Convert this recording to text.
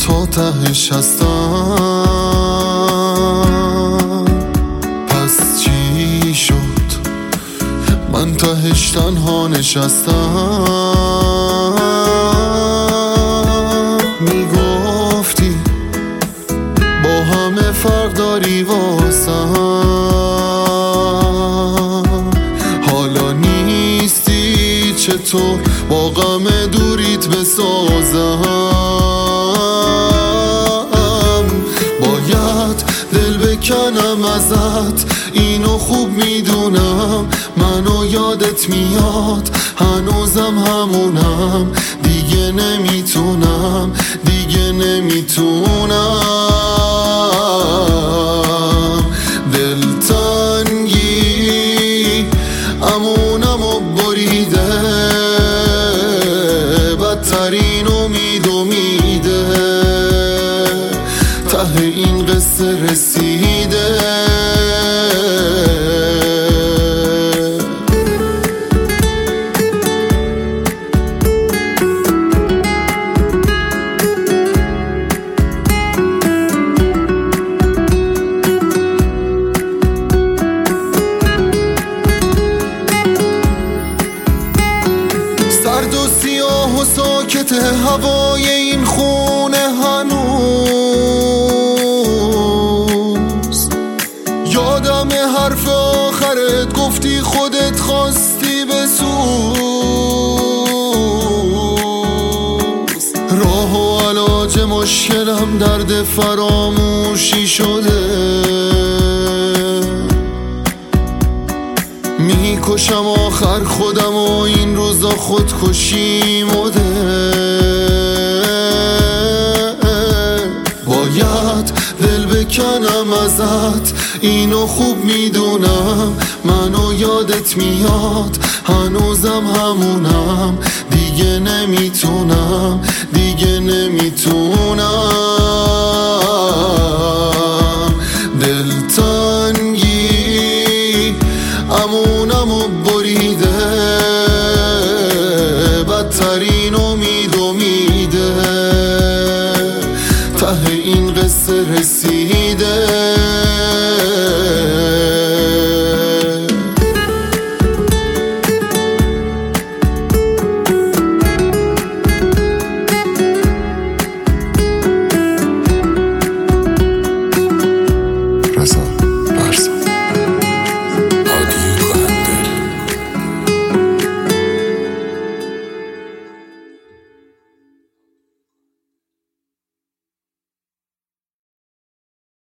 تا تهش هستم. پس چی شد من تهش تنها نشستم؟ میگفتی با همه فرق داری واسم، حالا نیستی چطور با غم دوریت بسازم؟ باید دل بکنم ازت، اینو خوب میدونم، منو یادت میاد هنوزم همونم، دیگه نمیتونم دیگه نمیتونم. دلتنگی امونمو بریده، بدترین امید امیده، ته این قصه رسیده. سرد و سیاه و ساکت هوای این خونه هنوز، یادم حرف آخرت گفتی خودت خواستی بسوز. راه و علاج مشکلم درد فراموشی شده، میکشم آخر خودم و این روزا خودکشی مده. باید دل بکنم ازت، اینو خوب میدونم، منو یادت میاد هنوزم همونم، دیگه نمیتونم دیگه نمیتونم. دلتنگی امونمو بریده، بدترین امید امیده، ته این قصه رسید.